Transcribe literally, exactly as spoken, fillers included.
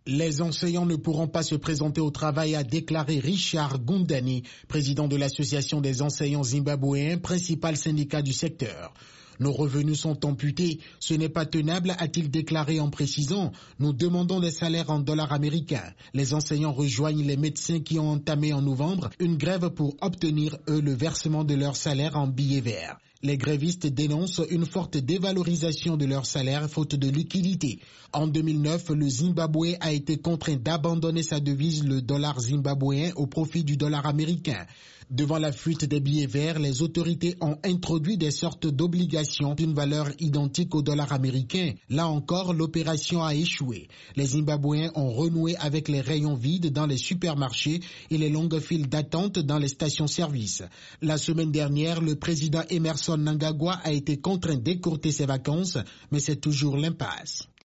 Les enseignants ne pourront pas se présenter au travail, a déclaré Richard Gundani, président de l'Association des enseignants zimbabwéens, principal syndicat du secteur. Nos revenus sont amputés, ce n'est pas tenable, a-t-il déclaré en précisant. Nous demandons des salaires en dollars américains. Les enseignants rejoignent les médecins qui ont entamé en novembre une grève pour obtenir, eux, le versement de leur salaire en billets verts. Les grévistes dénoncent une forte dévalorisation de leur salaire faute de liquidité. En deux mille neuf, le Zimbabwe a été contraint d'abandonner sa devise, le dollar zimbabwéen, au profit du dollar américain. Devant la fuite des billets verts, les autorités ont introduit des sortes d'obligations d'une valeur identique au dollar américain. Là encore, l'opération a échoué. Les Zimbabwéens ont renoué avec les rayons vides dans les supermarchés et les longues files d'attente dans les stations-service. La semaine dernière, le président Emmerson Mnangagwa a été contraint d'écourter ses vacances, mais c'est toujours l'impasse.